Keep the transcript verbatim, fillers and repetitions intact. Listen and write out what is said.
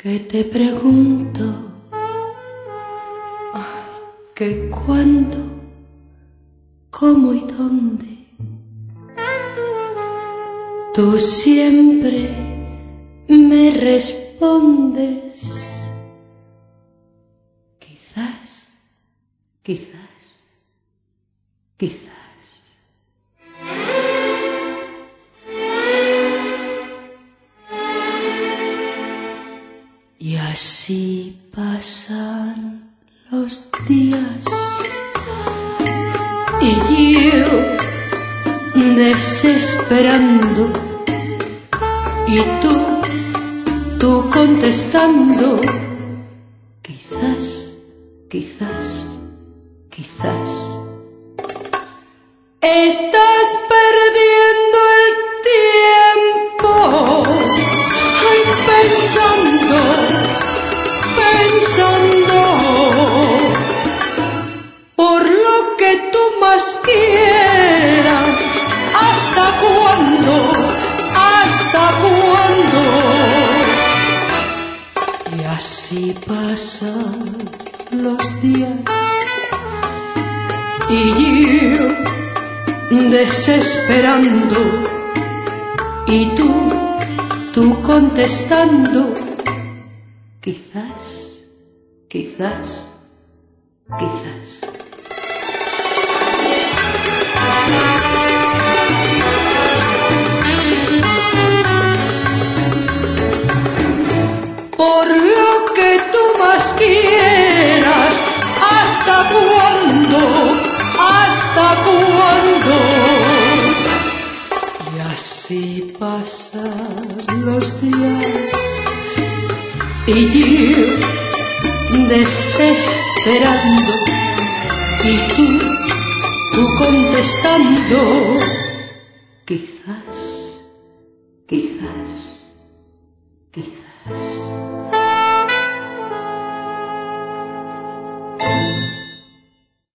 que te pregunto, ay, que cuándo, cómo y dónde, tú siempre me respondes, quizás, quizás, quizás. Y así pasan los días y yo desesperando y tú, tú contestando, quizás, quizás, quizás. Estás perdiendo el tiempo, ay, pensando, pensando, por lo que tú más quieras. ¿Hasta cuándo? ¿Hasta cuándo? Y así pasan los días y yo desesperando y tú, tú contestando, quizás, quizás, quizás. Por lo que tú más quieras, ¿hasta cuándo? ¿Hasta cuándo? Y así pasan los días y yo desesperando y tú, tú contestando, quizás, quizás, quizás.